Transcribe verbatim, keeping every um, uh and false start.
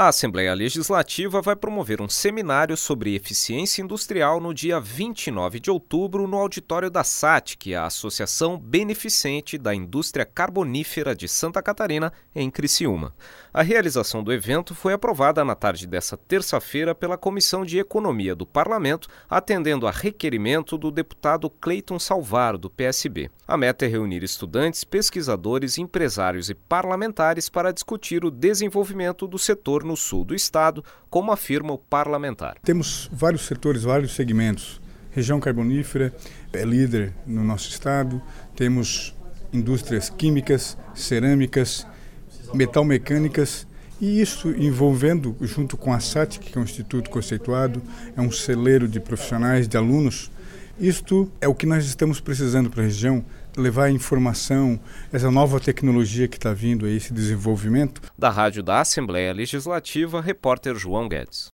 A Assembleia Legislativa vai promover um seminário sobre eficiência industrial no dia vinte e nove de outubro no auditório da S A T, que é a Associação Beneficente da Indústria Carbonífera de Santa Catarina, em Criciúma. A realização do evento foi aprovada na tarde desta terça-feira pela Comissão de Economia do Parlamento, atendendo a requerimento do deputado Cleiton Salvaro, do P S B. A meta é reunir estudantes, pesquisadores, empresários e parlamentares para discutir o desenvolvimento do setor no sul do estado, como afirma o parlamentar. Temos vários setores, vários segmentos. Região carbonífera é líder no nosso estado, temos indústrias químicas, cerâmicas, metalmecânicas, e isso envolvendo, junto com a S A T, que é um instituto conceituado, é um celeiro de profissionais, de alunos. Isto é o que nós estamos precisando para a região, levar a informação, essa nova tecnologia que está vindo, esse desenvolvimento. Da Rádio da Assembleia Legislativa, repórter João Guedes.